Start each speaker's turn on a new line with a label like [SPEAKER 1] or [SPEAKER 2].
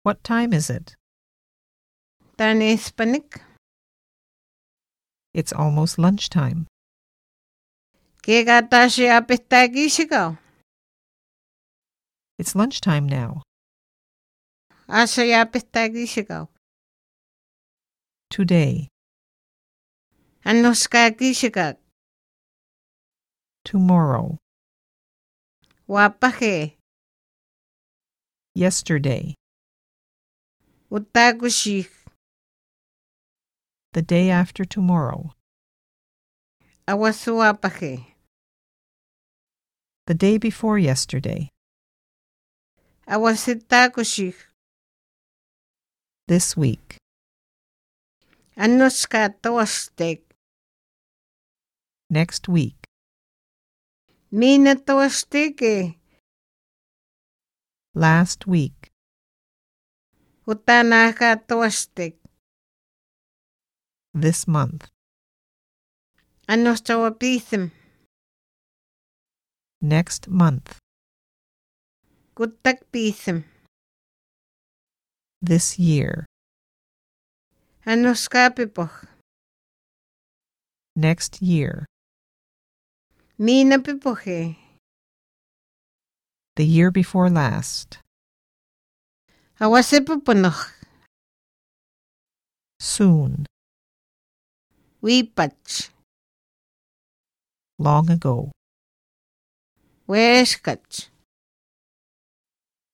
[SPEAKER 1] What time is it?
[SPEAKER 2] Tani Hispanic.
[SPEAKER 1] It's almost lunchtime.
[SPEAKER 2] Kega tashi apistagishiko.
[SPEAKER 1] It's lunchtime now.
[SPEAKER 2] Asha yapistagishiko.
[SPEAKER 1] Today.
[SPEAKER 2] Anoskagishika.
[SPEAKER 1] Tomorrow.
[SPEAKER 2] Wapaje.
[SPEAKER 1] Yesterday.
[SPEAKER 2] Utagushik.
[SPEAKER 1] The day after tomorrow.
[SPEAKER 2] Awasuapaje.
[SPEAKER 1] The day before yesterday.
[SPEAKER 2] Awasitagushik.
[SPEAKER 1] This week.
[SPEAKER 2] Anoska toastek.
[SPEAKER 1] Next week.
[SPEAKER 2] Mina toasteke.
[SPEAKER 1] Last week.
[SPEAKER 2] Utanaka toastek.
[SPEAKER 1] This month.
[SPEAKER 2] Anostawapism.
[SPEAKER 1] Next month.
[SPEAKER 2] Kutakpism.
[SPEAKER 1] This year.
[SPEAKER 2] Anoskapipoch.
[SPEAKER 1] Next year.
[SPEAKER 2] Mina pipoje.
[SPEAKER 1] The year before last.
[SPEAKER 2] Awasipupunoch.
[SPEAKER 1] Soon.
[SPEAKER 2] Wipach.
[SPEAKER 1] Long ago.
[SPEAKER 2] Weskach.